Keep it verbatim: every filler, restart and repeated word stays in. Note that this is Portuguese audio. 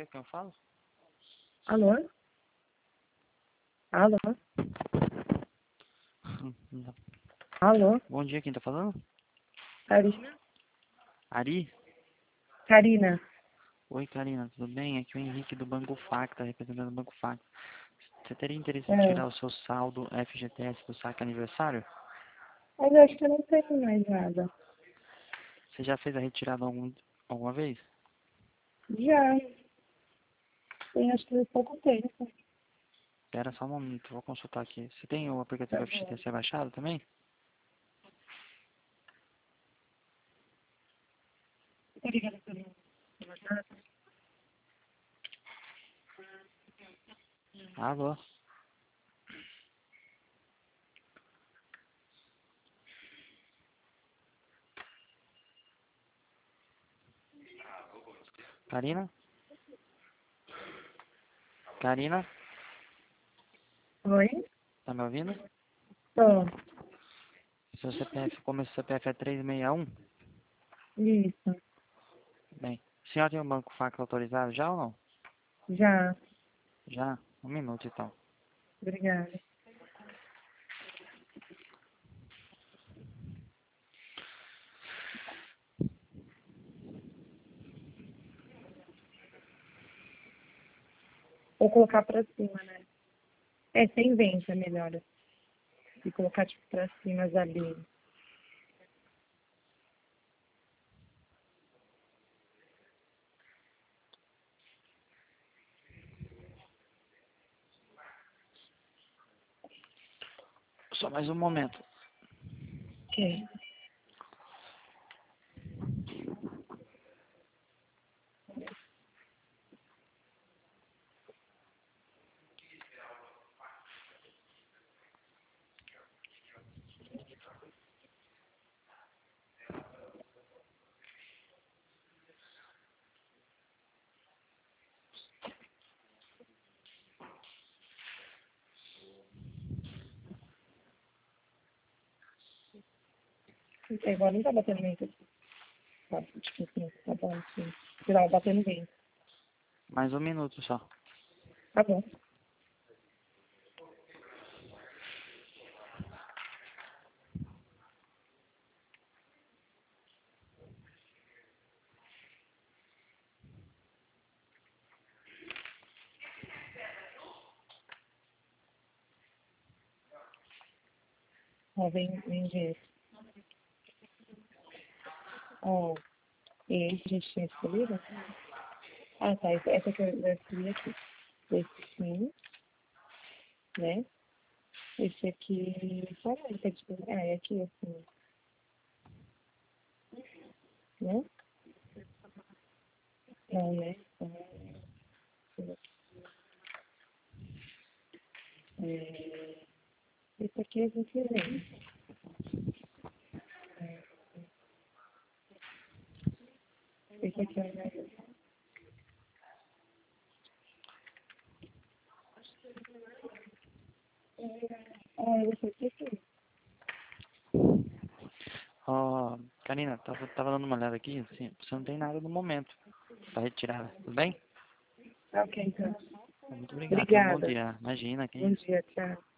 dia, quem eu falo? Alô? Alô? Não. Alô? Bom dia, quem tá falando? Karina? Ari? Karina. Oi, Karina, tudo bem? Aqui é o Henrique do Banco Fac, tá representando o Banco Fac. Você teria interesse em É. tirar o seu saldo F G T S do saque aniversário? Mas eu acho que eu não tenho mais nada. Você já fez a retirada algum, alguma vez? Já. Tem acho que pouco tempo. Espera só um momento, vou consultar aqui. Você tem o Tá aplicativo F G T bom. S baixado também? Obrigada por mim. Alô? Karina? Karina? Oi? Tá me ouvindo? Tô. Seu C P F, como esse C P F é três seis um? Isso. Bem, a senhora tem o Banco Fac autorizado já ou não? Já. Já? Um minuto então. Obrigada. Vou colocar pra cima, né? É, sem vento é melhor. E colocar tipo pra cima as abelhas. Só mais um momento. Ok. É, agora não tá batendo vento. Tá, tipo assim, tá bom, sim. Não, batendo vento. Mais um minuto só. Tá bom. Ó, vem, vem ver. Ó, esse a gente tinha escolhido? Ah, tá. Essa essa que eu eu escolhi aqui. Esse sim, né? Esse aqui. Qual é esse aqui? Ah, é aqui assim, né? Não, né? É, esse aqui a gente vem. Esse aqui é o mais. Ah, esse aqui sim. Ó, Karina, tava, tava dando uma olhada aqui, assim, você não tem nada no momento pra retirar, tudo bem? Ok, então. Muito obrigado, tenha um bom Obrigada. dia. Imagina, que Bom isso. dia, tchau.